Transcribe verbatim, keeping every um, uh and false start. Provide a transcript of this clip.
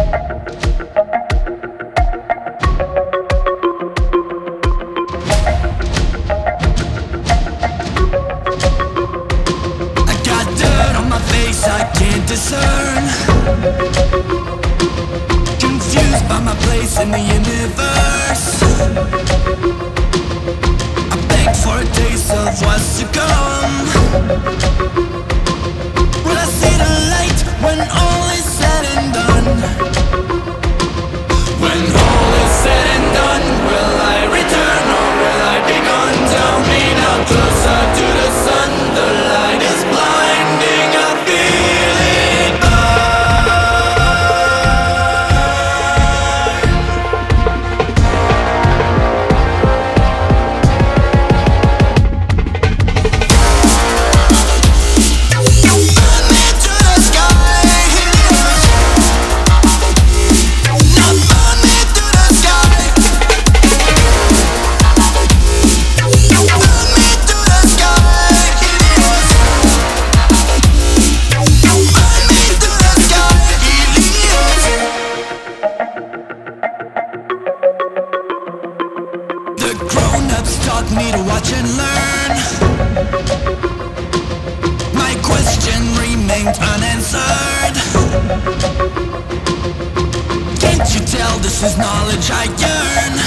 I can't discern, confused by my place in the universe. I beg for a taste of what's to come. Will I see the light when all is said and done? When all is said and done, will I return or will I be gone? Tell me now, closer to the sun. The light is blinding, I feel it burn. Burn me to the sky. Now burn me to the sky. Burn me to the sky. Burn me to the sky. The grown-ups taught me to watch and learn. My question remained unanswered. Can't you tell this is knowledge I yearn?